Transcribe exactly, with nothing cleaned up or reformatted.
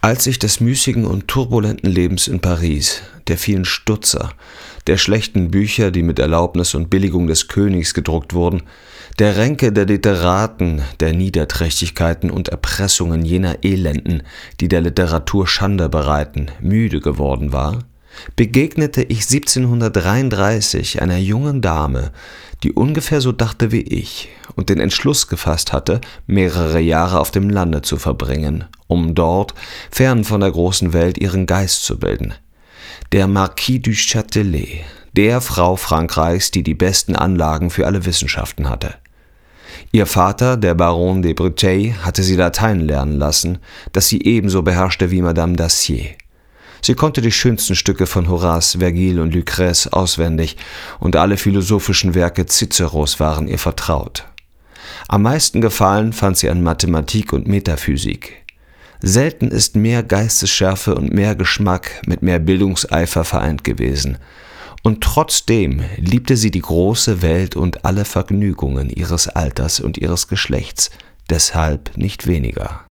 Als ich des müßigen und turbulenten Lebens in Paris, der vielen Stutzer, der schlechten Bücher, die mit Erlaubnis und Billigung des Königs gedruckt wurden, der Ränke der Literaten, der Niederträchtigkeiten und Erpressungen jener Elenden, die der Literatur Schande bereiten, müde geworden war, begegnete ich siebzehnhundertdreiunddreißig einer jungen Dame, die ungefähr so dachte wie ich und den Entschluss gefasst hatte, mehrere Jahre auf dem Lande zu verbringen, um dort, fern von der großen Welt, ihren Geist zu bilden. Der Marquis du Châtelet, der Frau Frankreichs, die die besten Anlagen für alle Wissenschaften hatte. Ihr Vater, der Baron de Breteuil, hatte sie Latein lernen lassen, das sie ebenso beherrschte wie Madame Dacier. Sie konnte die schönsten Stücke von Horace, Vergil und Lucrèce auswendig, und alle philosophischen Werke Ciceros waren ihr vertraut. Am meisten Gefallen fand sie an Mathematik und Metaphysik. Selten ist mehr Geistesschärfe und mehr Geschmack mit mehr Bildungseifer vereint gewesen. Und trotzdem liebte sie die große Welt und alle Vergnügungen ihres Alters und ihres Geschlechts, deshalb nicht weniger.